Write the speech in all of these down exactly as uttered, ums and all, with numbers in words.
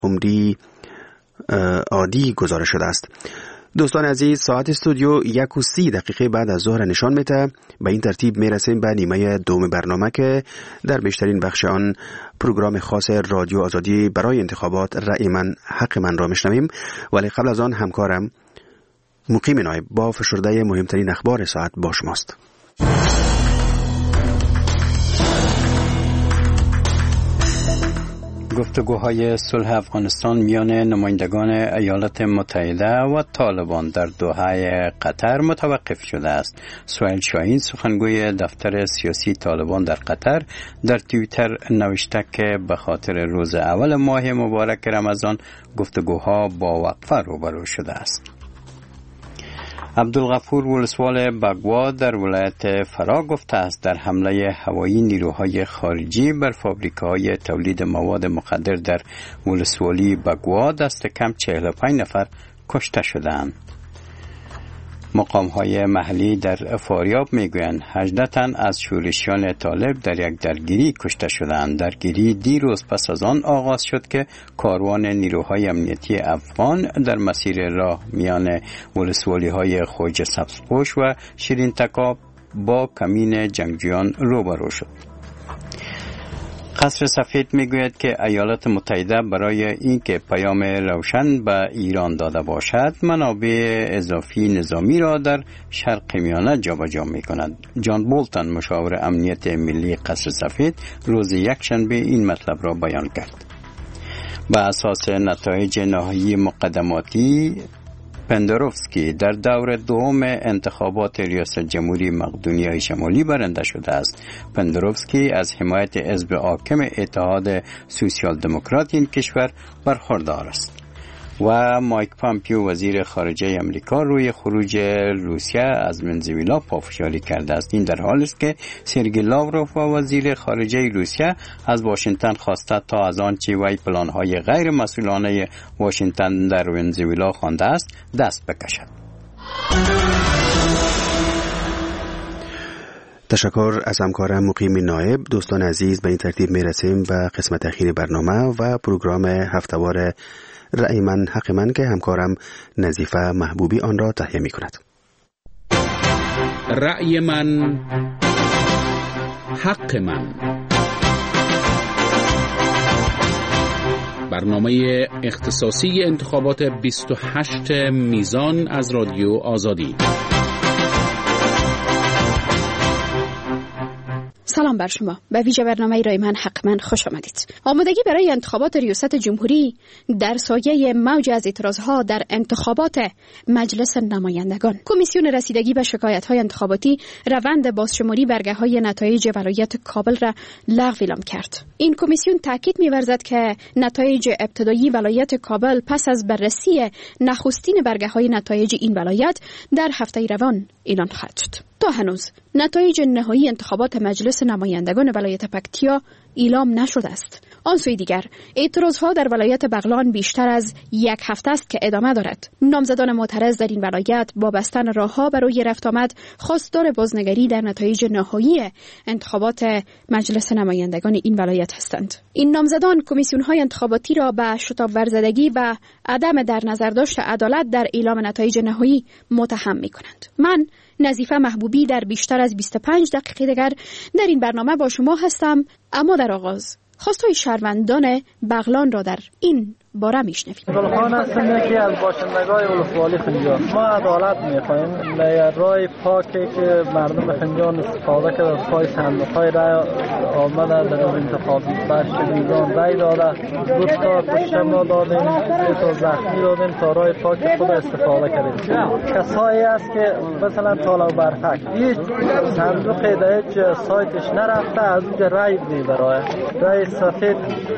عمری عادی گزارش شده است. دوستان عزیز، ساعت استودیو یک و سی دقیقه بعد از ظهر نشان میده. به این ترتیب میرسیم به نیمه دوم برنامه که در بیشترین بخش آن پروگرام خاص رادیو آزادی برای انتخابات رأی من حق من را میشنویم. ولی قبل از آن همکارم مقیم نایب با فشرده مهمترین اخبار ساعت با شماست. گفتگوهای صلح افغانستان میان نمایندگان ایالات متحده و طالبان در دوحه قطر متوقف شده است. سهیل شاهین، سخنگوی دفتر سیاسی طالبان در قطر، در توییتر نوشته که به خاطر روز اول ماه مبارک رمضان گفتگوها با وقفه روبرو شده است. عبدالغفور ولسوال بگوا در ولایت فرا گفته است در حمله هوایی نیروهای خارجی بر فابریکه‌های تولید مواد مخدر در ولسوالی بگوا دست کم چهل و پنج نفر کشته شدند. مقام‌های محلی در فاریاب میگویند هجده تن از شورشیان طالب در یک درگیری کشته شدند. درگیری دیروز پس از آن آغاز شد که کاروان نیروهای امنیتی افغان در مسیر راه میان ولسوالی‌های خوج سبزپوش و شیرین تکاب با کمین جنگجویان روبرو شد. قصر سفید میگوید که ایالات متحده برای اینکه پیام روشن به ایران داده باشد منابع اضافی نظامی را در شرق میانه جابجا میکند. جان بولتن، مشاور امنیت ملی قصر سفید، روز یکشنبه این مطلب را بیان کرد. به اساس نتایج نهایی مقدماتی، پندروفسکی در دور دوم انتخابات ریاست جمهوری مقدونیه شمالی برنده شده است. پندروفسکی از حمایت حزب حاکم اتحاد سوسیال دموکرات این کشور برخوردار است. و مایک پامپیو وزیر خارجه امریکا روی خروج روسیه از ونزوئلا پافشاری کرده است. این در حالی است که سرگئی لاوروف وزیر خارجه روسیه از واشنگتن خواسته تا از آنچه وی پلان‌های غیر مسئولانه واشنگتن در ونزوئلا خوانده است دست بکشد. تشکر از همکارم مقیم نایب. دوستان عزیز، به این ترتیب میرسیم به قسمت اخیر برنامه و پروگرام هفته‌وار رأی من حق من که همکارم نظیفه محبوبی آن را تهیه می کند. رأی من حق من، برنامه اختصاصی انتخابات بیست و هشت میزان از رادیو آزادی. سلام بر شما. به ویژه برنامه رای من حق من خوش آمدید. آمادگی برای انتخابات ریاست جمهوری در سایه موج از اعتراضها در انتخابات مجلس نمایندگان. کمیسیون رسیدگی به شکایت‌های انتخاباتی روند بازشماری برگه‌های نتایج ولایت کابل را لغو اعلام کرد. این کمیسیون تاکید می‌ورزد که نتایج ابتدایی ولایت کابل پس از بررسی نخستین برگه‌های نتایج این ولایت در هفته روان اعلام خواهد شد. تا هنوز نتایج نهایی انتخابات مجلس نمایندگان ولایت پکتیا اعلام نشده است. آن سوی دیگر اعتراضها در ولایت بغلان بیشتر از یک هفته است که ادامه دارد. نامزدان معترض در این ولایت با بستن راهها برای رفت آمد خواستار بازنگری در نتایج نهایی انتخابات مجلس نمایندگان این ولایت هستند. این نامزدان کمیسیون‌های انتخاباتی را به شتاب ورزدگی و عدم در نظر داشت عدالت در اعلام نتایج نهایی متهم می‌کنند. من نظیفه محبوبی در بیشتر از بیست و پنج دقیقه دیگر در این برنامه با شما هستم. اما در آغاز خواستای شهروندان بغلان را در این باره میشنویم. گلخان هستم، یکی از باشندگان ولسوالی خنجان. ما عدالت میخواهیم. رای پاکی که مردم خنجان استفاده کرده از پای صندوق‌های رای آمده در انتخاب بیست و هشت میزان رای داده. دو تا کشته ما دادیم، سه تا زخمی دادیم تا رای پاک خود استفاده کردیم. کسایی است که مثلا طالب برفک هیچ صندوق در هیچ سایتش نرفته از اونجا رای میبره. رای سفید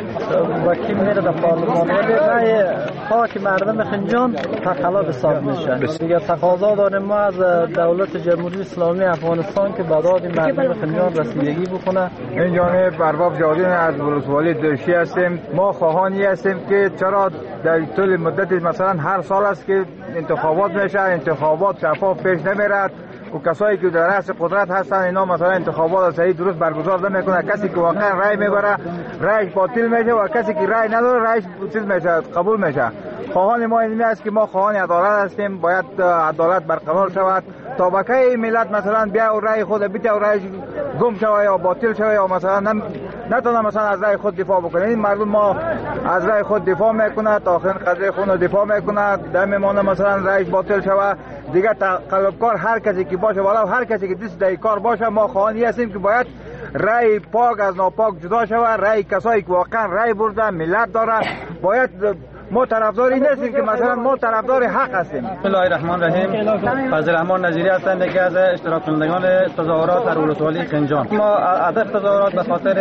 وکیل میره در پارلمان، رای پاک مردم خنجان تخلف حساب میشه. دیگه تقاضا داریم ما از دولت جمهوری اسلامی افغانستان که به داد مردم خنجان رسیدگی بکنه. این جانب ارباب جادین از ولسوالی دوشی هستیم. ما خواهانی هستیم که چرا در طول مدت مثلا هر سال است که انتخابات میشه، انتخابات شفاف پیش نمیرد و کسایی که در رأس قدرت هستن اینا مثلا انتخابات صحیح درست برگزار نمیکنه. کسی که واقعا رای میبره رایش باطل میشه و کسی که رای نداره رایش چیز میشه، قبول میشه. خواهان ما این است که ما خواهان عدالت هستیم، باید عدالت برقرار شود تا بقیه ملت مثلا بیا و رای خود بده و رایش گم شود یا باطل شود یا مثلا نتونه مثلا از رای خود دفاع بکنه. این مردم ما از رای خود دفاع میکنه تا آخرین قضیه خود دفاع میکنه، در میمانه مثلا رایش باطل شود دیگه طلبکار هر کسی که باشه ولو هر کسی که دست در کار باشه. ما خواهانی هستیم که باید رای پاک از ناپاک جدا شود. رای کسایی که واقعا رای برده ملت داره باید. ما طرفداری نیستیم که مثلا ما طرفدار حق هستیم. بسم الله الرحمن الرحیم. فضل الرحمن نظیری هستم، یکی از اشتراک کنندگان تظاهرات در ولسوالی خنجان. ما هدف تظاهرات به خاطر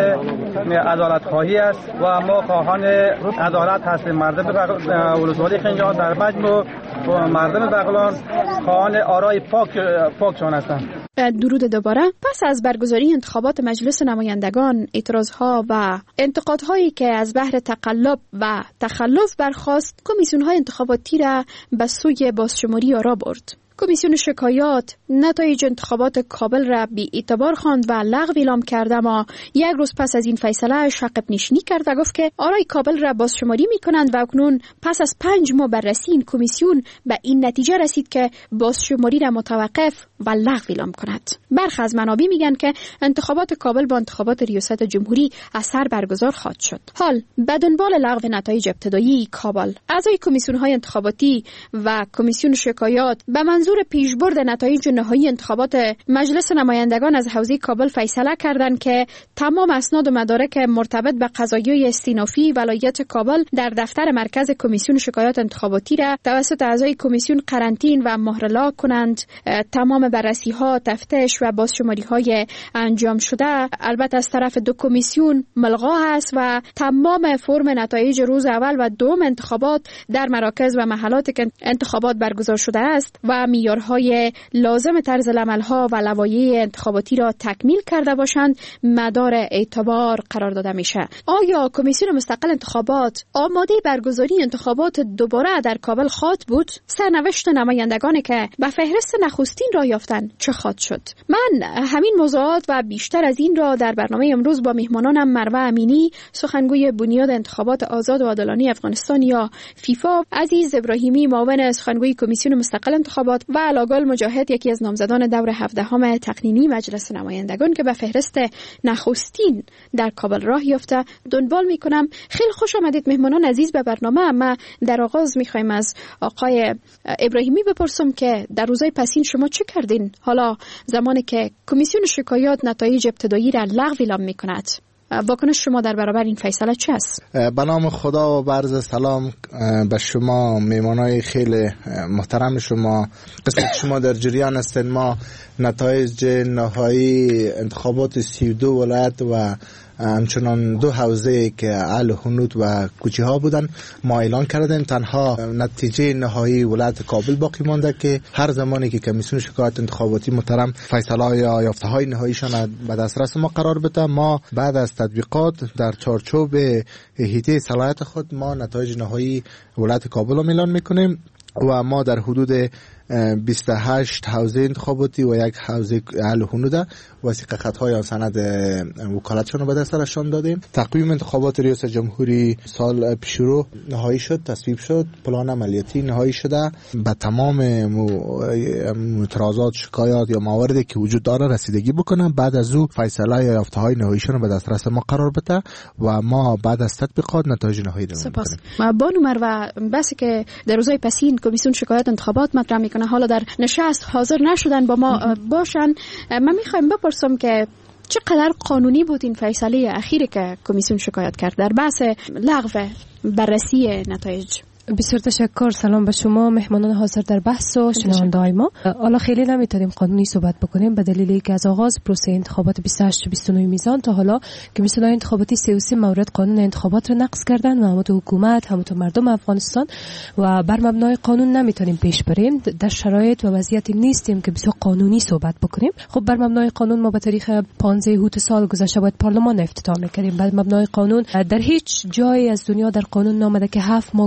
عدالت خواهی است و ما خواهان عدالت هستیم. مردم ولسوالی خنجان در مجموع و مردم بغلان خواهان آرای پاک پاکشان هستند. درود دوباره. پس از برگزاری انتخابات مجلس نمایندگان، اعتراضها و انتقادهایی که از بحر تقلب و تخلف برخاست، کمیسیون‌های انتخاباتی را به سوی بازشماری آرا برد. کمیسیون شکایات نتایج انتخابات کابل را بی اعتبار خواند و لغو اعلام کرد، اما یک روز پس از این فیصله شقب نشینی کرد و گفت که آرای کابل را بازشماری می‌کنند و اکنون پس از پنج ماه بررسی این کمیسیون به این نتیجه رسید که بازشماری را متوقف و لغو اعلام کند. برخی از منابع میگن که انتخابات کابل با انتخابات ریاست جمهوری از سر برگزار خواهد شد. حال به دنبال لغو نتایج ابتدایی کابل، اعضای کمیسیون‌های انتخاباتی و کمیسیون شکایات به منظور پیشبرد نتایج نهایی انتخابات مجلس نمایندگان از حوزه کابل فیصله کردند که تمام اسناد و مدارک مرتبط به قضایای استینافی ولایت کابل در دفتر مرکز کمیسیون شکایات انتخاباتی را توسط اعضای کمیسیون قرنطین و مهرلا کنند. تمام بررسی‌ها، تفتیش و بازشماری‌های انجام شده البته از طرف دو کمیسیون ملغا است و تمام فرم نتایج روز اول و دوم انتخابات در مراکز و محلات که انتخابات برگزار شده است و معیارهای لازم طرز العمل‌ها و لوایح انتخاباتی را تکمیل کرده باشند مدار اعتبار قرار داده میشه. آیا کمیسیون مستقل انتخابات آماده برگزاری انتخابات دوباره در کابل خواهد بود؟ سرنوشت نمایندگانی که به فهرست نخستین را یافتن چه خواهد شد؟ من همین موضوعات و بیشتر از این را در برنامه امروز با میهمانانم مروه امینی، سخنگوی بنیاد انتخابات آزاد و عادلانه افغانستان یا فیفا، عزیز ابراهیمی، معاون سخنگوی کمیسیون مستقل انتخابات و علاگل مجاهد، یکی از نامزدان دور هفدهم تقنینی مجلس نمایندگان که به فهرست نخستین در کابل راه یافته دنبال میکنم. خیلی خوش آمدید مهمانان عزیز به برنامه. ما در آغاز میخوایم از آقای ابراهیمی بپرسم که در روزهای پسین شما چه کردین حالا زمانی که کمیسیون شکایات نتایج ابتدایی را لغو اعلام میکند؟ واکنش شما در برابر این فیصله چه است؟ به نام خدا و عرض سلام به شما میمانای خیلی محترم شما. قسمت شما در جریان هستین. ما نتایج نهایی انتخابات سی و دو ولایت و همچنان دو حوزه که اهل هنود و کوچه ها بودن ما اعلان کردیم. تنها نتیجه نهایی ولایت کابل باقی مانده که هر زمانی که کمیسیون شکایات انتخاباتی محترم فیصله یا یافته های نهاییشان به دسترس ما قرار بده، ما بعد از تطبیقات در چارچوب حیطه صلاحیت خود ما نتایج نهایی ولایت کابل رو اعلان میکنیم و ما در حدود بیست و هشت حوزه انتخاباتی و یک حوزه اهل هنود وثیقه خطهای آن سند وکالتشان رو به دسترشان دادیم. تقویم انتخابات ریاست جمهوری سال پیشرو نهایی شد، تصویب شد، پلان عملیاتی نهایی شده. به تمام اعتراضات، شکایات یا مواردی که وجود داره رسیدگی بکنن. بعد از او فیصله یا یافته‌های نهاییشان رو به دسترس ما قرار بده و ما بعد از تطبیقات نتایج نهایی رو سپاس. بانو مروه، بس که در روزهای پسین کمیسیون شکایات انتخابات مطرح میکنه حالا در نشست حاضر نشدن با ما باشن، من میخوایم بپرسم که چقدر قانونی بود این فیصله اخیری که کمیسیون شکایات کرد در بحث لغو بررسی نتایج؟ بسیار تشکر. سلام به شما مهمانان حاضر در بحث و شنونده‌های ما. حالا خیلی نمیتونیم قانونی صحبت بکنیم به دلیلی که از آغاز پروسه انتخابات بیست و هشت و بیست و نه میزان تا حالا کمیسیون انتخاباتی سی و سه مورد قانون انتخابات رو نقض کردن و هم تو حکومت هم تو مردم افغانستان و بر مبنای قانون نمیتونیم پیش بریم. در شرایط و وضعیتی نیستیم که بسیار قانونی صحبت بکنیم. خب بر مبنای قانون ما به تاریخ پانزده اوت سال گذشته باید پارلمان افتتاح می‌کردیم. بر مبنای قانون در هیچ جایی از دنیا در قانون نامده که هفت ماه گذشته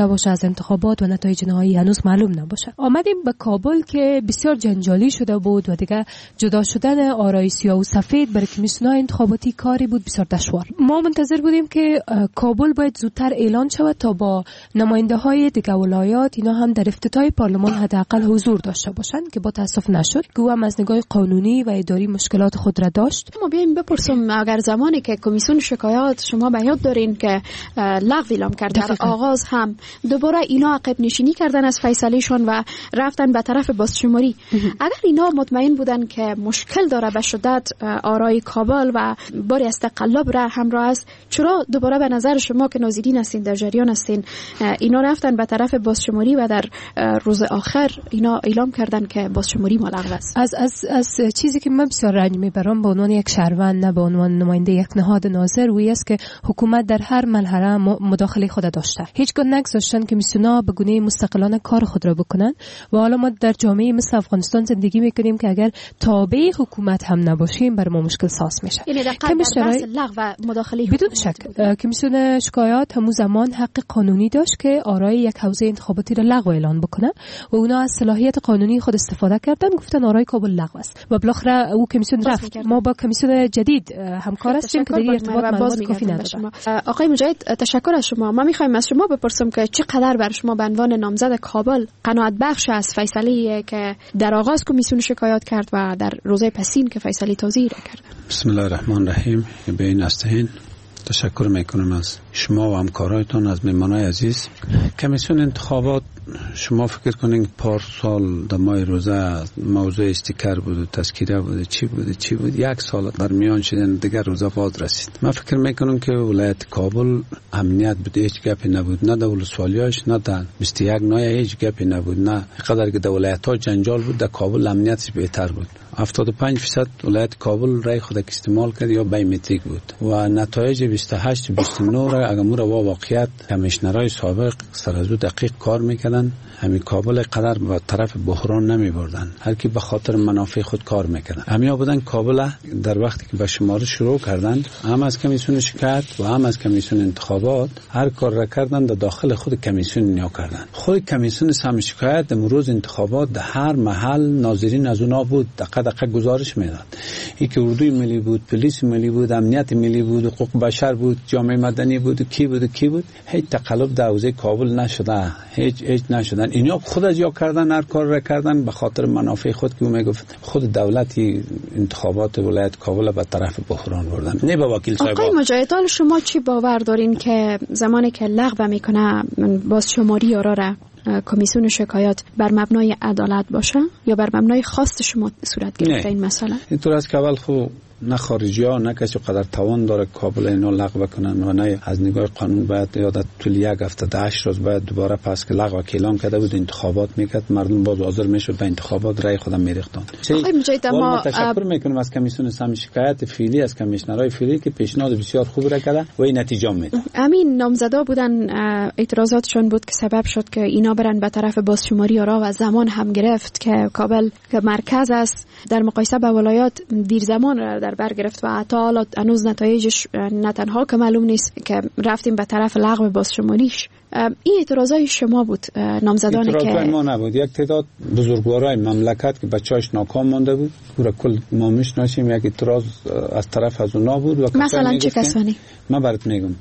نباشه از انتخابات و نتایج نهایی هنوز معلوم نباشه. آمدیم به کابل که بسیار جنجالی شده بود و دیگه جدا شدن آرای سیاه و سفید برای کمیسیون‌های انتخاباتی کاری بود بسیار دشوار. ما منتظر بودیم که کابل باید زودتر اعلان شود تا با نماینده‌های دیگه ولایات اینا هم در افتتاح پارلمان حداقل حضور داشته باشند که با تاسف نشد. گو هم از نگاه قانونی و اداری مشکلات خود را داشت. ما بیایم بپرسم اگر زمانی که کمیسیون شکایات شما به یاد دارین که لغو اعلام کرد در آغاز هم دوباره اینا عقب نشینی کردن از فیصلهشون و رفتن به طرف بازشماری. اگر اینا مطمئن بودن که مشکل داره به شدت آرای کابل و باری از تقلب را همراه است، چرا دوباره به نظر شما که ناظرین هستین در جریان هستین اینا رفتن به طرف بازشماری و در روز آخر اینا اعلام کردن که بازشماری ملغو است؟ از از از چیزی که من بسیار رنج میبرم به عنوان یک شهروند نه به عنوان نماینده یک نهاد ناظر وی است که حکومت در هر مرحله مداخله خود داشته. هیچگاه نگذاشتن که میسونا به گونه مستقلانه کار خود را بکنن و حالا ما در جامعه مثل افغانستان زندگی میکنیم که اگر تابع حکومت هم نباشیم بر ما مشکل ساز میشه. یعنی در بحث لغو و مداخله بدون شک کمیسیون شکایات همون زمان حق قانونی داشت که آرای یک حوزه انتخاباتی را لغو اعلان بکنه و اونا از صلاحیت قانونی خود استفاده کردن، گفتن آرای کابل لغو است و بالاخره او کمیسیون رفت. ما با کمیسیون جدید همکار هستیم که در ارتباط معلومات کافی نداره. آقای مجاهد تشکر از شما. ما میخوایم از شما بپرسم که چقدر بر شما به عنوان نامزد کابل قناعت بخش است فیصله که در آغاز کمیسیون شکایات کرد و در روزه پسین که فیصله تازه‌ای را کرد؟ بسم الله الرحمن الرحیم. به این استهین تشکر میکنم از شما و همکارایتان، از مهمانای عزیز. کمیسیون انتخابات شما فکر کنین پارسال در ماه روزه موضوع استیکر بود و تذکیره بود، چی بود چی بود یک سال در میان شدن دیگر روزه باز رسید. من فکر میکنم که ولایت کابل امنیت بود، هیچ گپی نبود، نه در ولسوالیاش نه در بیست و یک نایه هیچ گپی نبود، نه قدر که در ولایت ها جنجال بود در کابل امنیتش بهتر بود. هفتاد و پنج درصد ولایت کابل رای خود استعمال کرد یا بایومتریک بود و نتایج بیست و هشت بیست و نه را اگر مورا واقعیت کمیشنرای سابق سر از دقیق کار میکردن، همین کابل قدر به طرف بحران نمی بردن، هر کی به خاطر منافع خود کار میکردن. همیا بودن کابل در وقتی که به شماره شروع کردن، هم از کمیسیون شکایت و هم از کمیسیون انتخابات هر کار را کردن در داخل خود کمیسیون نیا کردن. خود کمیسیون سم شکایت در روز انتخابات در هر محل ناظرین از اونا بود، دقیق دقیق گزارش میداد. این که اردوی ملی بود، پلیس ملی بود، امنیت ملی بود، حقوق بشر بود، جامعه مدنی بود، کی بود کی بود، هیچ تقلب در حوزه کابل نشده، هیچ هیچ نشدن. اینا خود از یا کردن، هر کار را کردن به خاطر منافع خود که میگفت خود دولتی انتخابات ولایت کابل به طرف بحران بردن، نه با وکیل صاحب. آقای مجاهد، شما چی باور دارین که زمانی که لغو میکنه باز شماری آرا را کمیسیون شکایات بر مبنای عدالت باشه یا بر مبنای خواست شما صورت گرفته این مسئله؟ اینطور است که اول خب نه خارجی ها نه کسی قدر توان داره کابل اینو لغو کنن و نه از نگاه قانون باید یادت طول یک هفته ده هشت روز باید دوباره پس که لغو اعلام کرده بود انتخابات میکرد، مردم باز حاضر میشد به انتخابات رای خودم میریختن. آقای مجاهد، ما تشکر میکنم از کمیسیون سم شکایت فعلی، از کمیشنرای فعلی که پیشنهاد بسیار خوب را کرده و این نتیجه میده. همین نامزدا بودن اعتراضاتشون بود که سبب شد که اینا برن به طرف بازشماری آرا و زمان هم گرفت که کابل که مرکز است در مقایسه با ولایات دیر زمان را در بر گرفت و حتی حالا هنوز نتایجش نه تنها که معلوم نیست که رفتیم به طرف لغو بازشماریش. این اعتراضای شما بود نامزدانی که اعتراضای ما نبود، یک تعداد بزرگوارای مملکت که بچه‌اش ناکام مانده بود پورا کل ما میشناسیم، یک اعتراض از طرف از اونا بود. و مثلا چه کسانی؟ من برات میگم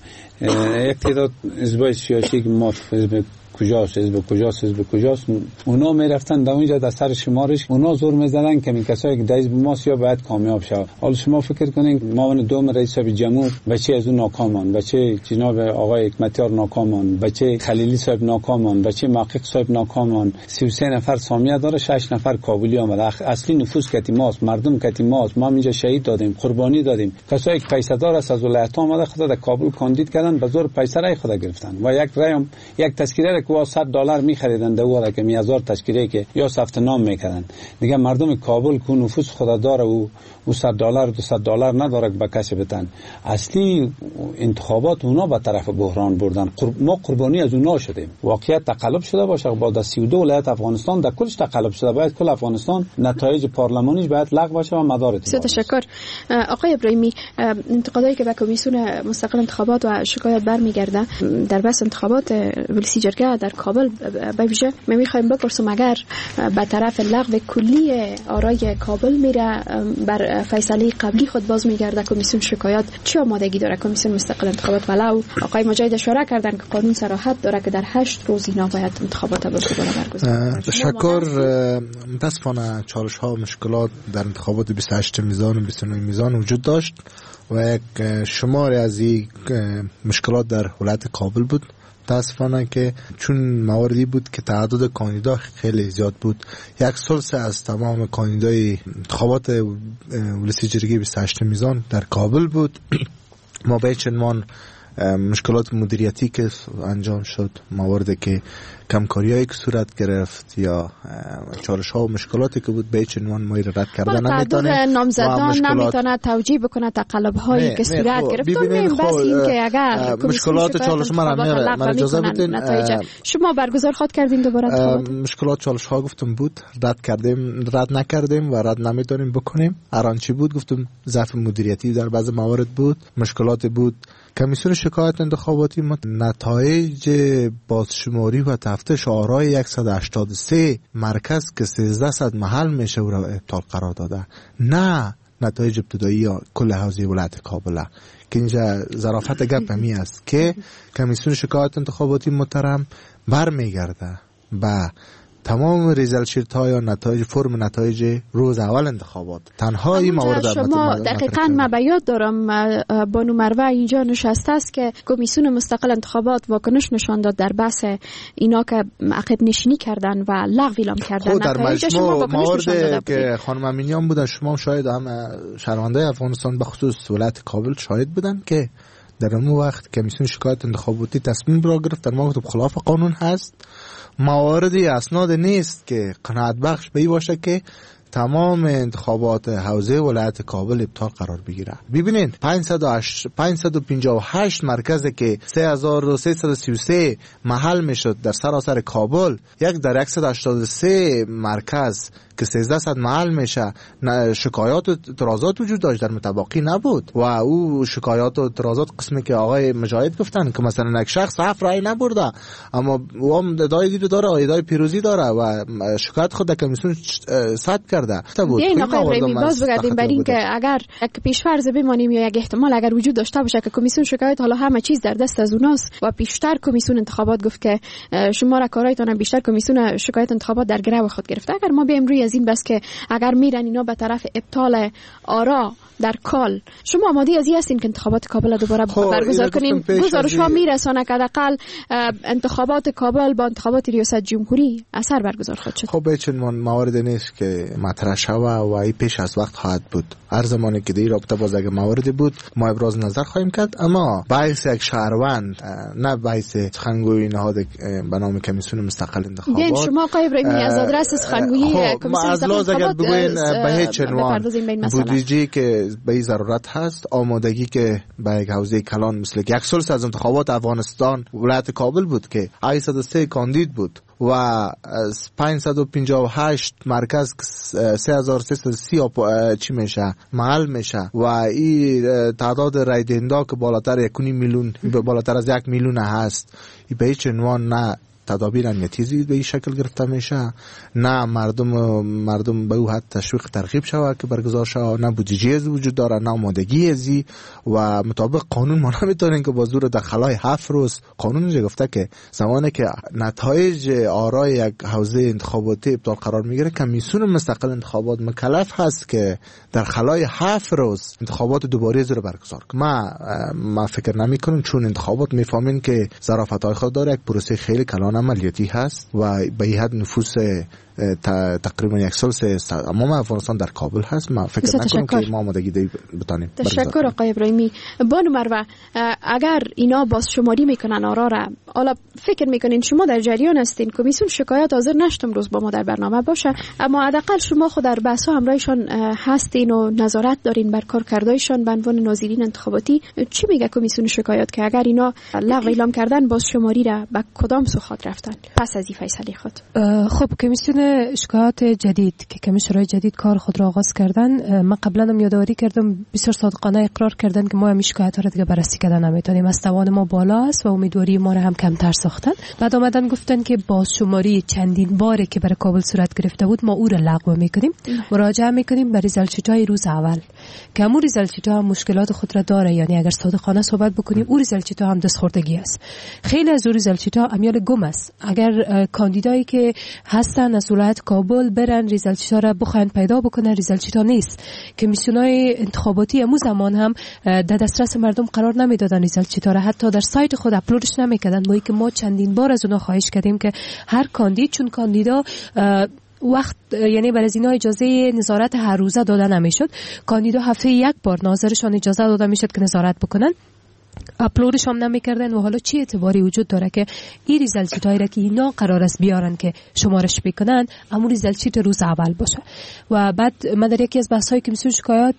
یک تعداد حزبای سیاسی که ما حزب کجاست حزب کجاست حزب کجاست اونا میرفتن در اونجا در سر شمارش اونا زور میزدن که این کسایی که در حزب ماست یا باید کامیاب شود. حالا شما فکر کنین معاون دوم رئیس صاحب جمهور بچه از اون ناکامان، بچه جناب آقای حکمتیار ناکامان، بچه خلیلی صاحب ناکامان، بچه محقق صاحب ناکامان، سی و سه نفر سامیه داره، شش نفر کابلی آمده. اصلی نفوذ کتی ماست، مردم کتی ماست، ما اینجا شهید دادیم، قربانی دادیم. کسایی که پیسه دار است از ولایت آمده خود در کابل کاندید کردن، به زور پیسه رای خود گرفتن و یک رای هم یک تذکره که صد دلار می‌خریدن دوره که هزار تشکیله که یا ثبت نام می‌کردن. دیگه مردم کابل کو نفوذ خدا داره و و صد دلار دو صد دلار نداره به کسی بدن. اصلی انتخابات اونا به طرف بحران بردن. ما قربانی پارلمانی از اونها شدیم. واقعیت تقلب شده باشه با در سی و دو ولایت افغانستان در کلش تقلب شده، باید کل افغانستان نتایج پارلمانیش باید لغو بشه و مدار اعتبار. تشکر. آقای ابراهیمی، انتقادایی که به کمیسیون مستقل انتخابات و شکایت برمیگرده در بس انتخابات ولسی جرگه در کابل به ویژه میخوایم بپرسم اگر به طرف لغو کلی آرای کابل میره بر فیصله قبلی خود باز میگرده کمیسیون شکایت، چه آمادگی داره کمیسیون مستقل انتخابات؟ ولو آقای مجاهد اشاره کردن که قانون صراحت داره که در هشت روز اینا باید انتخابات برگزار. تشکر. متاسفانه چالش ها و مشکلات در انتخابات بیست و هشت میزان و بیست و نه میزان وجود داشت و یک شماری از این مشکلات در ولایت کابل بود. متاسفانه که چون مواردی بود که تعداد کاندیدا خیلی زیاد بود، یک ثلث از تمام کاندیدای انتخابات ولسی جرگه بیست و هشت میزان در کابل بود. ما به چنمان مشکلات مدیریتی که انجام شد، مواردی که کمکاریایی که صورت گرفت یا چالش ها و مشکلاتی که بود به چنوان ما رد کردن نمیتونه، نامزدان نمیتونه توجیه بکنه تقلب هایی که صورت گرفت. ببینید بس این که اگر مشکلات چالش ما را من اجازه بدین شما برگزار خواهد کردین دوباره مشکلات چالش ها گفتم بود رد کردیم رد نکردیم و رد نمیتونیم بکنیم. ارانچی بود گفتم ضعف مدیریتی در بعض موارد بود، مشکلات بود. کمیسیون شکایت انتخاباتی نتایج بازشماری و تفتیش آرای صد و هشتاد و سه مرکز که سیزده صد محل میشه او را ابطال قرار داده، نه نتایج ابتدایی کل حوزه ولایت کابل. که اینجا ظرافت گپ همی است که کمیسیون شکایت انتخاباتی محترم برمیگرده با تمام ریزلت شیت ها یا نتایج فرم نتایج روز اول انتخابات. تنها این موارد شما دقیقاً ما به یاد دارم بانو مروه اینجا نشسته است که کمیسیون مستقل انتخابات واکنش نشان داد در بحث اینا که عقب نشینی کردن و لغو اعلام کردن. خود در مجموع موارد که خانم امینیان بودن، شما شاید هم شهروندای افغانستان به خصوص ولایت کابل شاهد بودن که در اون وقت کمیسیون شکایت انتخاباتی تصمیم را گرفت در موقع خلاف قانون هست، مواردی اسناد نیست که قناعت بخش به این باشه که تمام انتخابات حوزه ولایت کابل ابطال قرار بگیره. ببینید پانصد و پنجاه و هشت مرکزی که سه هزار و سیصد و سی و سه محل میشد در سراسر کابل، یک در صد و هشتاد و سه مرکز که سیزده صد محل میشه شکایات و اعتراضات وجود داشت، در متباقی نبود. و او شکایات و اعتراضات قسمی که آقای مجاهد گفتن که مثلا یک شخص هفت رای نبرده اما او هم ادعای دیگه داره، ادعای پیروزی داره و شکایت خود کمیسیون ثبت کرده. این آقای ابراهیمی باز بگردیم بر این که اگر یک پیشفرض بمانیم یا یک احتمال اگر وجود داشته باشه که کمیسیون شکایت حالا همه چیز در دست از اوناست و پیشتر کمیسیون انتخابات گفت که شما را کارایتان بیشتر کمیسیون شکایت انتخابات در گرو خود گرفته، اگر ما بیایم روی از این بس که اگر میرن اینا به طرف ابطال آرا در کال، شما آماده از این هستین که انتخابات کابل دوباره برگزار کنیم؟ گزارش‌ها میرسونه که حداقل انتخابات کابل با انتخابات ریاست جمهوری اثر برگزار خواهد شد. خب چون موارد نیست که مطرح شوه و این پیش از وقت خواهد بود. هر زمانی که در رابطه باز اگه موارد بود ما ابراز نظر خواهیم کرد، اما باعث یک شهروند نه باعث سخنگوی نهاد به نام کمیسیون مستقل انتخابات. ببین شما آقای ابراهیمی از آدرس سخنگوی کمیسیون مستقل انتخابات به هیچ عنوان بودجه که به این ضرورت هست، آمادگی که به یک حوزه کلان مثل یک ثلث از انتخابات افغانستان ولایت کابل بود که هشتصد و سه کاندید بود و از پانصد و پنجاه و هشت مرکز سه هزار و سیصد و سی چی میشه محل میشه و این تعداد رای دهنده که بالاتر یک میلیون بالاتر از یک میلیون هست، به هیچ عنوان نه تدابیر امنیتی به این شکل گرفته میشه، نه مردم مردم به او حد تشویق ترغیب شوه که برگزار شوه، نه بودجه از وجود داره، نه آمادگی ازی و مطابق قانون ما نمیتونیم که با زور در خلای هفت روز قانون اینجا گفته که زمانی که نتایج آرای یک حوزه انتخاباتی ابطال قرار میگیره کمیسیون مستقل انتخابات مکلف هست که در خلای هفت روز انتخابات دوباره از رو برگزار کنه. ما ما فکر نمی کنیم چون انتخابات میفهمین که ظرافت‌های خود داره، یک پروسه خیلی کلان عملیاتی هست و به این حد نفوس تقریبا یک سال سه تمام افغانستان در کابل هست. ما فکر نکنم که ما آمادگی دی بتانیم. تشکر آقای ابراهیمی. بانو مروه، اگر اینا باز شماری میکنن آرا را، حالا فکر میکنین شما در جریان هستین، کمیسیون شکایت حاضر نشتم روز با ما در برنامه باشه، اما حداقل شما خود در بحث همراهشان هستین و نظارت دارین بر کارکردهایشان به عنوان ناظرین انتخاباتی. چی میگه کمیسیون شکایت که اگر اینا لغو اعلام کردن باز شماری را به کدام سو خط رفتن پس از این فیصله خود؟ خب کمیسیون شکایات جدید که کمیسیون‌های جدید کار خود را آغاز کردن، ما قبلا هم یادآوری کردم بسیار صادقانه اقرار کردن که ما همین شکایت‌ها را دیگه بررسی کردن نمیتونیم، از توان ما بالا است و امیدواری ما را هم کمتر ساختن. بعد اومدن گفتن که باز شماری چندین باره که برای کابل صورت گرفته بود ما او را لغو میکنیم، مراجعه میکنیم به ریزالت شیت‌های روز اول که همون ریزالت شیت‌ها مشکلات خود را داره. یعنی اگر صادقانه صحبت بکنیم او ریزالت شیت‌ها هم دستخوردگی است. خیلی از ریزالت شیت‌ها امیال گم است. اگر کاندیدایی که هستن از ولایت کابل برن ریزالت شیت‌ها را بخواین پیدا بکنن، ریزالت شیت‌ها نیست. کمیسیون‌های انتخاباتی امو زمان هم در دسترس مردم قرار نمیدادن ریزالت شیت‌ها را، حتی در سایت خود اپلودش نمیکردن، با اینکه ما چندین بار از اونها خواهش کردیم که هر کاندید، چون کاندیدا وقت یعنی برای اینا اجازه نظارت هر روزه داده نمیشد، کاندیدا هفته یک بار ناظرشان اجازه داده میشد که نظارت بکنن، اپلودش هم نمیکردن. و حالا چی اعتباری وجود داره که این ریزالت شیتایی را که اینا قرار است بیارن که شمارش بکنن همون ریزالت شیت روز اول باشه. و بعد من در یکی از بحث‌های کمیسیون شکایات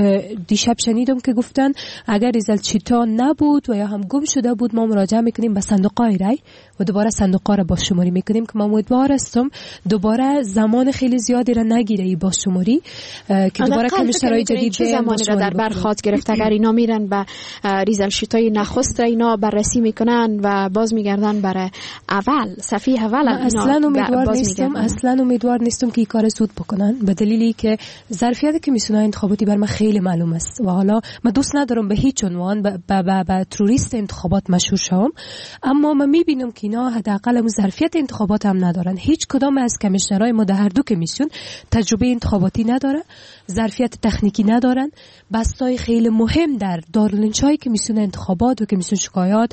دیشب شنیدم که گفتن اگر ریزالت شیتا نبود و یا هم گم شده بود ما مراجعه میکنیم به صندوق‌های رای و دوباره صندوق‌ها را باز شماری میکنیم که ما امیدوار هستم دوباره زمان خیلی زیادی را نگیره این باز شماری که دوباره کمیسیون‌های جدید چه زمانی را در بر خواهد گرفت اگر اینا میرن به ریزالت شیتای نخست را اینا بررسی میکنن و باز میگردن برای اول صفحه اول اصلا امیدوار نیستم اصلا امیدوار نیستم که این کار زود بکنن، به دلیلی که ظرفیت کمیسیون‌های انتخاباتی بر من خیلی معلوم است و حالا من دوست ندارم به هیچ عنوان به به به تروریست انتخابات مشهور شوم، اما من میبینم که اینا حداقل اون ظرفیت انتخابات هم ندارن. هیچ کدام از کمیشنرهای ما در هر دو کمیسیون تجربه انتخاباتی نداره، ظرفیت تکنیکی ندارن. بستای خیلی مهم در دارالانشای کمیسیون انتخابات و کمیسیون شکایات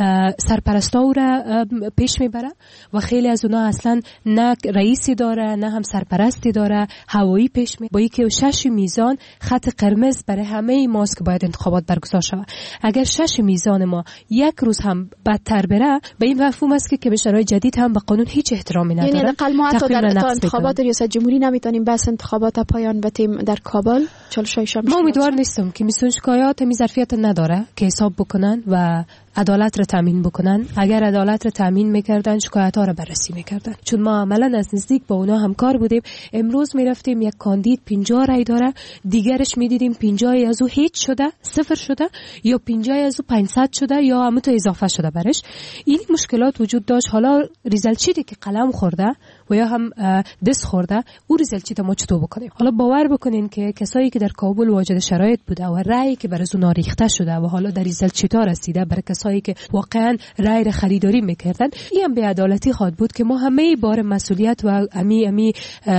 سرپرستا او را پیش میبره و خیلی از اونها اصلا نه رئیسی داره نه هم سرپرستی داره، هوایی پیش می با اینکه شش میزان خط قرمز برای همه ماست که باید انتخابات برگزار شود. اگر شش میزان ما یک روز هم بدتر بره به این مفهوم است که کمیسیون‌های جدید هم به قانون هیچ احترامی نداره. یعنی حداقل ما حتی در انتخابات ریاست جمهوری نمیتونیم بس انتخابات پایان بدیم در کابل. ما امیدوار نیستم که کمیسیون شکایات می ظرفیت نداره که حساب بکنن و عدالت را تامین بکنن. اگر عدالت را تامین میکردن شکایت ها را بررسی میکردن، چون ما عملا از نزدیک با اونا همکار بودیم. امروز میرفتیم یک کاندید پنجاه رای داره، دیگرش میدیدیم پنجاه از او هیچ شده، صفر شده، یا پنجاه از او پانصد شده یا هم تو اضافه شده برش. این مشکلات وجود داشت. حالا ریزالت شیتی که قلم خورده و یا هم دست خورده او ریزالت شیت ما چطور بکنیم؟ حالا باور بکنین که کسایی که در کابل واجد شرایط بوده و رای که برای اون ریخته شده و حالا در ریزالت شیت رسیده برای کسایی که واقعا رای را خریداری میکردن، این هم بی‌عدالتی خواهد بود که ما همه بار مسئولیت و امی امی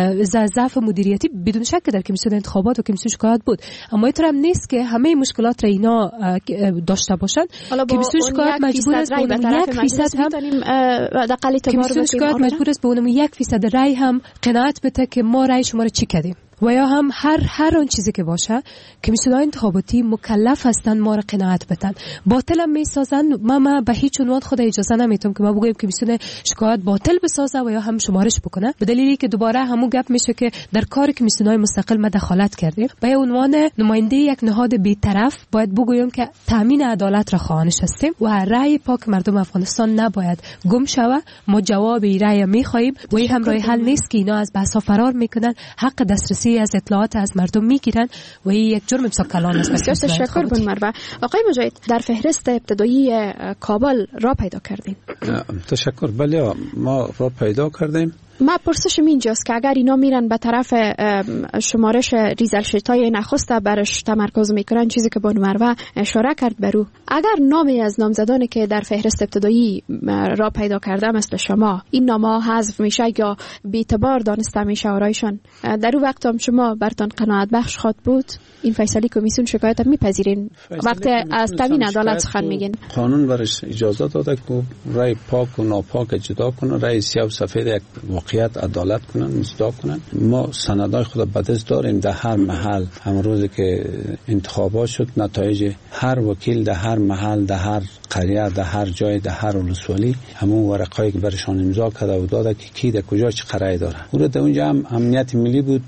ضعف مدیریتی بدون شک در کمیسیون انتخابات و کمیسیون شکایات بود، اما اینطور هم نیست که همه مشکلات را اینا داشته باشن. کمیسیون شکایات مجبور است به یک فیصد هم حداقل کمیسیون شکایات مجبور است به اون یک فیصد رای هم قناعت بده که ما رای شما را چی کردیم و یا هم هر هر اون چیزی که باشه کمیسیون‌های انتخاباتی مکلف هستن ما را قناعت بدن. باطل هم میسازن. ما ما به هیچ عنوان خود اجازه نمیتونم که ما بگویم کمیسیون شکایات باطل بسازه و یا هم شمارش بکنه، به دلیلی که دوباره همون گپ میشه که در کار کمیسیون‌های مستقل ما دخالت کردیم. به عنوان نماینده یک نهاد بی‌طرف باید بگویم که تامین عدالت را خواهانش هستیم و رأی پاک مردم افغانستان نباید گم شود. ما جواب این رأی می‌خوایم و این هم راه حل نیست که اینا از بحث‌ها فرار میکنن، حق دسترسی از اطلاعات از مردم میگیرن و این یک جرم بسیار کلان است. بسیار تشکر بون مروه. آقای مجاهد، در فهرست ابتدایی کابل را پیدا کردیم. تشکر. بله ما را پیدا کردیم. ما پرسشم اینجاست که اگر اینا میرن به طرف شمارش ریزالت شیتای نخست برش تمرکز میکنن، چیزی که بانو مروه اشاره کرد برو، اگر نامی از نامزدانی که در فهرست ابتدایی را پیدا کرده مثل شما این نامه حذف میشه یا بی‌اعتبار دانسته میشه آرایشان، در اون وقت هم شما برتان قناعت بخش خواد بود؟ این فیصله کمیسیون شکایت هم میپذیرین وقتی از تامین عدالت سخن میگین؟ قانون برش اجازه داده که رای پاک و ناپاک جدا کنه، رای سیاه و سفید یک اخلاقیات عدالت کنن، مصداق کنن. ما سندای خود به دست داریم. در هر محل امروز که انتخابات شد، نتایج هر وکیل در هر محل، در هر قریه، در هر جای، در هر ولسوالی همون ورقایی که برشان امضا کرده و داده که کی در کجا چه قراری داره. اون در اونجا هم امنیت ملی بود،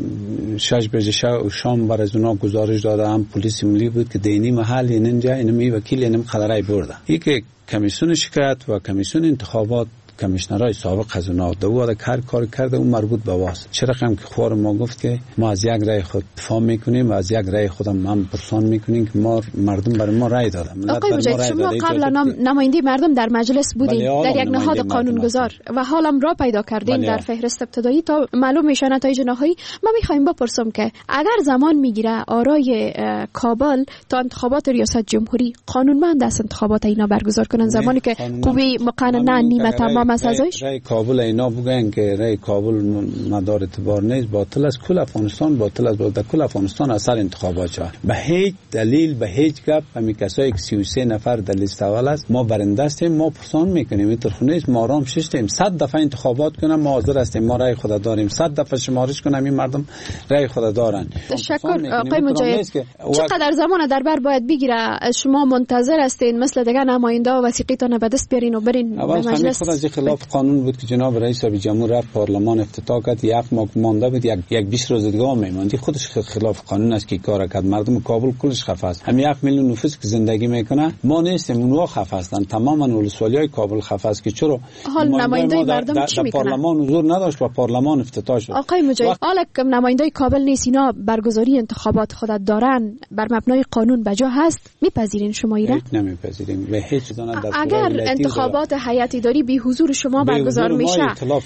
شش بجه شب و شام بر از اونا گزارش داده، هم پلیس ملی بود که دینی محل اینجا اینمی وکیل اینم قراری برده. یکی کمیسیون شکایت و کمیسیون انتخابات، کمیشنرای سابق از اونا دو هر کار کرده اون مربوط به واس. چه رقم که خوار ما گفت که ما از یک رای خود دفاع میکنیم و از یک رای خودم هم پرسان میکنیم که ما مردم برای ما رای دادن. آقای مجید، شما قبلا نماینده مردم در مجلس بودین، در یک نهاد قانونگذار و حالم را پیدا کردین در فهرست ابتدایی تا معلوم میشه نتایج نهایی. ما میخوایم بپرسم که اگر زمان میگیره آرای کابل تا انتخابات ریاست جمهوری، قانونمند است انتخابات اینا برگزار کنن زمانی که قوه مقننه نیمه تمام است؟ رای کابل اینا بگن که رای کابل مدار اعتبار نیست، باطل است. کل افغانستان باطل است. در کل افغانستان اثر انتخابات شد به هیچ دلیل، به هیچ گپ. همین کسایی که سی و سه نفر در لیست اول است، ما برنده هستیم، ما پرسان میکنیم. این طرفونه است، ما آرام ششتیم. صد دفعه انتخابات کنم ما حاضر هستیم، ما رای خود داریم. صد دفعه شمارش کنم این مردم رای خود دارن. تشکر آقای مجید. چقدر زمان در بر باید بگیره؟ شما منتظر هستین مثل دیگه نماینده و وثیقیتون به دست بیارین و برین به مجلس؟ خلاف قانون بود که جناب رئیس جمهور رفت پارلمان افتتاح کرد، یک ماه مانده بود، یک یک بیست روز دیگه میموندی. خودش خلاف قانون است که کار کرد. مردم کابل کلش خفه است. هم یک میلیون نفوس که زندگی میکنه، ما نیستیم، اونها خفه هستند. تماما ولسوالیای کابل خفه است که چرا حال نماینده مردم چی میکنه؟ پارلمان حضور نداشت و پارلمان افتتاح شد. آقای مجید، حالا که نماینده کابل نیست، اینا برگزاری انتخابات خودت دارن بر مبنای قانون بجا هست، میپذیرین شما ایران؟ هیچ نمیپذیریم. به هیچ دونه دستور اگر انتخابات هیئت اداری بی حضور شما برگزار میشه،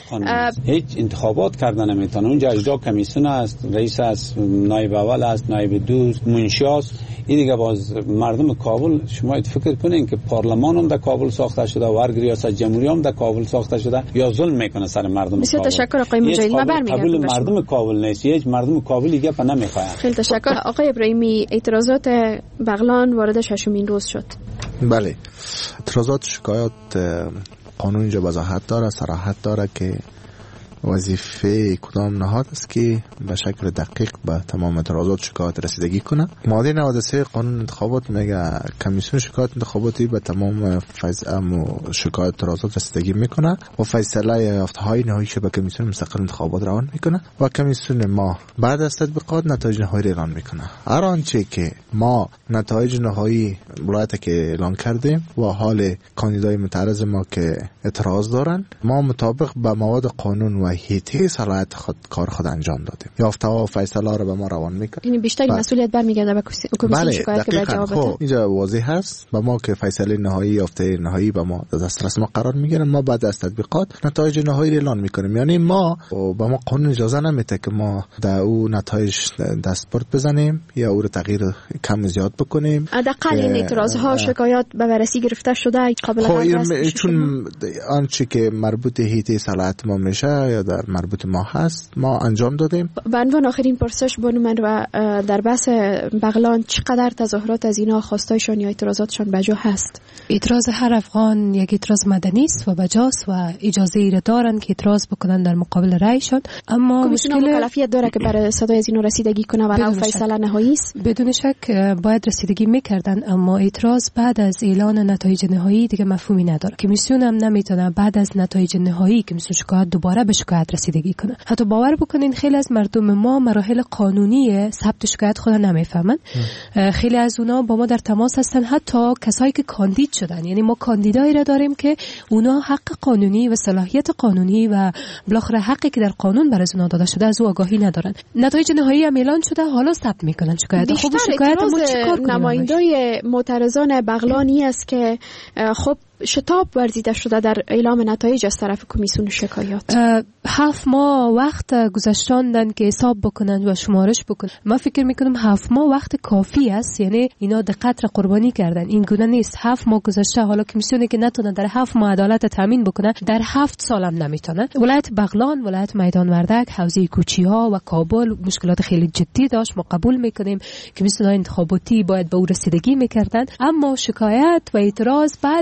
هیچ انتخابات کردن نمیتونه. اونجا اجرا کمیسیون است، رئیس است، نایب اول است، نایب دوست، منشی است. این دیگه باز مردم کابل، شما فکر کنین که پارلمان هم در کابل ساخته شده و هر ریاست جمهوری هم در کابل ساخته شده یا ظلم میکنه سر مردم. بسیار تشکر آقای مجید. ما برمیگردیم. مردم کابل نیست، هیچ مردم کابل دیگه پا نمیخواد. خیلی تشکر آقای ابراهیمی. اعتراضات بغلان وارد ششمین روز شد. بله، اعتراضات شکایات قانون اینجا وضاحت داره، صراحت داره که وظیفه کدام نهاد است که به شکل دقیق به تمام اعتراضات شکایات رسیدگی کنه. ماده نود و سه قانون انتخابات میگه کمیسیون شکایات انتخاباتی به تمام فیضم و شکایات اعتراضات رسیدگی میکنه و فیصله یافته‌های نهایی به کمیسیون مستقل انتخابات روان میکنه و کمیسیون ما بعد از تطبیقات نتایج نهایی اعلان میکنه. هر آنچه که ما نتایج نهایی ولایت که اعلان کردیم و حال کاندیدای متعرض ما که اعتراض دارن، ما مطابق به مواد قانون و هیته صلاحیت خود کار خود انجام دادیم. یافته ها و فیصله رو به ما روان میکنه. یعنی بیشتر مسئولیت برمیگرده به کمیسیون شکایت که به جواب بده. اینجا واضح هست به ما که فیصله نهایی یافته نهایی به ما دسترس ما قرار میگیره. ما بعد از تطبیقات نتایج نهایی رو اعلان میکنیم. یعنی ما به ما قانون اجازه نمیده که ما در او نتایج دستبرد بزنیم یا او رو تغییر کم زیاد بکنیم. حداقل این اعتراض ها شکایات به بررسی گرفته شده قابل قبول است. چون آنچه که مربوط هیته صلاحیت ما میشه یا در مربوط ما هست ما انجام دادیم. به عنوان آخرین پرسش بانو من و در بحث بغلان چقدر تظاهرات از اینا خواستایشان یا اعتراضاتشان بجا هست؟ اعتراض هر افغان یک اعتراض مدنی است و بجاست و اجازه ای دارن که اعتراض بکنن در مقابل رایشان، اما مشکل مکلفیت داره که برای صدای از اینو رسیدگی کنه و فیصله نهایی است. بدون شک باید رسیدگی میکردن، اما اعتراض بعد از اعلان نتایج نهایی دیگه مفهومی نداره. کمیسیون هم نمیتونه بعد از نتایج نهایی که مثل شکایت دوباره به شکایت رسیدگی کنه. حتی باور بکنین خیلی از مردم ما مراحل قانونی ثبت شکایت خود نمیفهمن. خیلی از اونا با ما در تماس هستن، حتی کسایی که کاندید شدن. یعنی ما کاندیدایی را داریم که اونا حق قانونی و صلاحیت قانونی و بالاخره حقی که در قانون برای اونا داده شده از او آگاهی ندارن. نتایج نهایی هم اعلان شده، حالا ثبت میکنن شکایت. خب شکایت ما چیکار کنیم؟ نمایندای معترضان بغلانی است که خب شتاب ورزیده شده در اعلام نتایج از طرف کمیسیون شکایات. هفت ماه وقت گذاشتاندن که حساب بکنن و شمارش بکنن. من فکر میکنم هفت ماه وقت کافی است. یعنی اینا دقت را قربانی کردن. این گونه نیست. هفت ماه گذشته، حالا کمیسیونی که نتونه در هفت ماه عدالت تامین بکنه در هفت سال هم نمیتونه. ولایت بغلان، ولایت میدان وردک، حوزه کوچی‌ها و کابل مشکلات خیلی جدی داشت. ما قبول میکنیم کمیسیون انتخاباتی باید به او رسیدگی میکردن، اما شکایت و اعتراض بعد از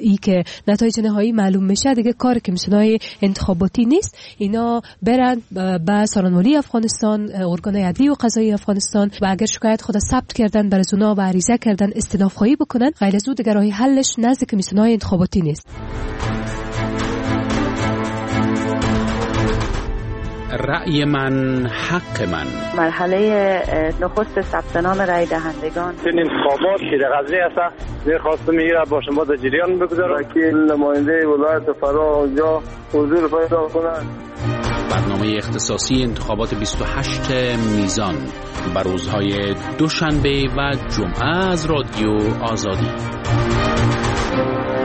ای که نتایج نهایی معلوم میشه دیگه کار کمیسیون‌های انتخاباتی نیست. اینا برن به سارنوالی افغانستان، ارگان عدلی و قضایی افغانستان و اگر شکایت خود ثبت کردن بر اونا و عریضه کردن استئناف خواهی بکنن، غیر از او دیگه راه حلش نزد کمیسیون‌های انتخاباتی نیست. رأی من حق من. مرحله نخست ثبت نام رای دهندگان. این انتخابات که در غزنی است، درخواست میگیره با شما در جریان بگذارم که نماینده ولایت فرا اونجا حضور پیدا کنند. برنامه اختصاصی انتخابات بیست و هشت میزان بر روزهای دوشنبه و جمعه از رادیو آزادی.